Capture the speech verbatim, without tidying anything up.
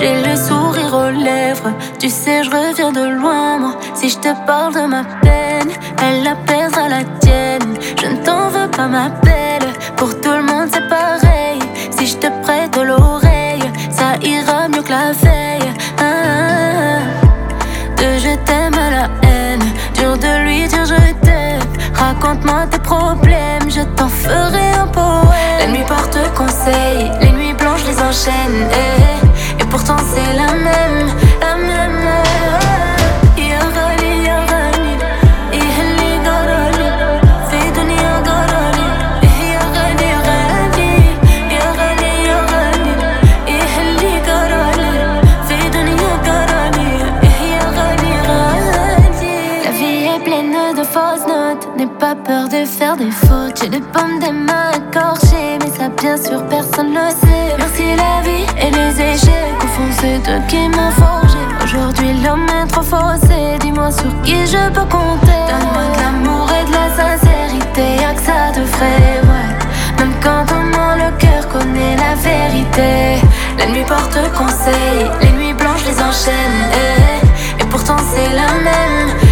j'ai le sourire aux lèvres. Tu sais, je reviens de loin, moi. Si je te parle de ma peine, elle la perdra la tienne. Je ne t'en veux pas, ma belle. Pour tout le monde, c'est pareil. Si je te prête l'oreille, ça ira mieux que la veille. Ah, ah, ah. De je t'aime à la haine, dur de lui dire je t'aime. Raconte-moi tes problèmes, je t'en ferai un poème. La nuit porte conseil, les nuits blanches les enchaînent. Et, et pourtant c'est la même, la même. Ya Ghali, ya Ghali, ihli garali, fi dunya garali. Ya Ghali, Ghali, ya Ghali, ya Ghali, ihli garali, fi dunya garali. Ya Ghali, Ghali. La vie est pleine de fausses notes, n'aie pas peur de faire des fautes. J'ai des pommes, des mains écorchées, mais ça bien sûr personne le sait. Merci la vie et les échecs, au fond c'est eux qui m'ont forgé. Aujourd'hui l'homme est trop faussé, dis-moi sur qui je peux compter. Donne-moi de l'amour et de la sincérité, y'a que ça de vrai, ouais. Même quand on ment, le cœur connaît la vérité. La nuit porte conseil, les nuits blanches les enchaînent. Et, et pourtant c'est la même.